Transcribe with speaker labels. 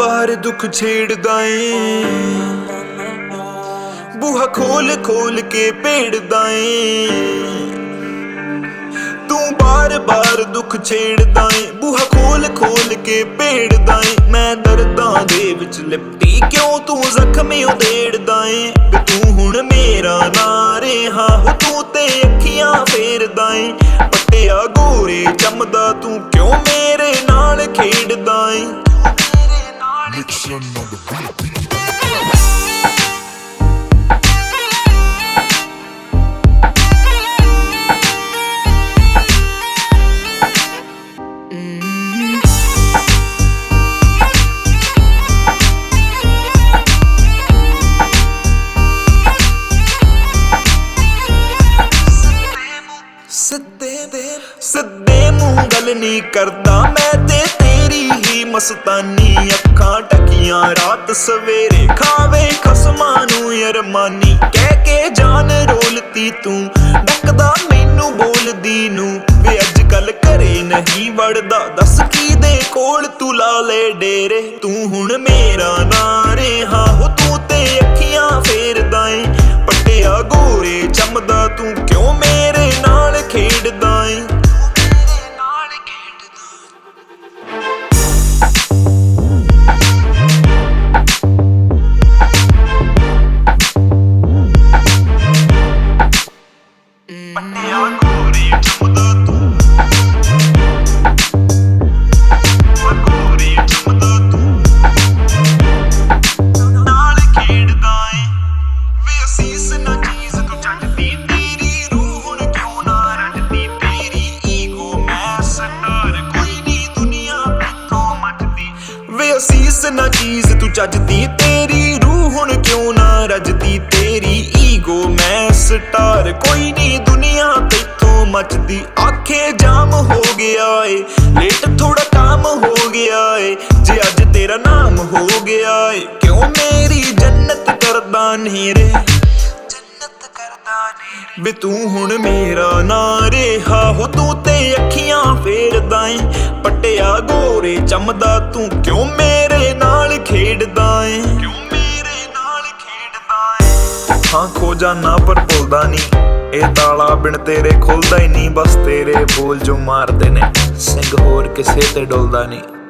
Speaker 1: बार दुख छेड़दा ए, बूहा खोल खोल के पेड़दा ए। तू बार बार दुख छेड़दा ए, बूहा खोल खोल के पेड़दा ए। मैं दर्दां दे विच लिपटी क्यों तू जख्मी उधेड़दा ए। वे तू हुण मेरा ना रेहा हो, तू ते अखियां फेरदा ए। पट्टिया गोरे चमदा तू क्यों मेरे नाल खेड़दा ए। सिद्धे मुंह गल नहीं करदा मैं ते तेरी ही मस्तानी। अखां टकियां रात सवेरे खावे खसमां नूं अरमानी। कह के जान रोलती तू डकदा मैनू बोलदी नू। वे अजकल घरे नहीं वड़दा दस की दे कोल तू ला ले डेरे। तू हुण मेरा ना रेहा हो, तू ते अखियां फेरदा ए। पट्टिया गोरे चमदा तू क्यों मेरे नाल खेड़दा ए। असीस ना चीज तू चजदी तेरी, रूह हुण क्यों ना रजदी तेरी। ईगो मैं स्टार कोई नी दुनिया तैथों मचदी। आखे जाम हो गया ए, लेट थोड़ा काम हो गया ए। जे अज तेरा नाम हो गया ए, क्यों मेरी जन्नत करदा नहीं रे। वे तू हुण मेरा ना रेहा हो, तू ते अखियां फेरदा ए। पट्टिया गोरे चमदा तू क्यों मेरे नाल खेड़दा ए। हाँ खो जाना पर भुलदा नी, ए ताला बिन तेरे खुलदा ही नहीं। बस तेरे बोल जो मारदे ने सिंह होर किसे ते डुलदा नहीं।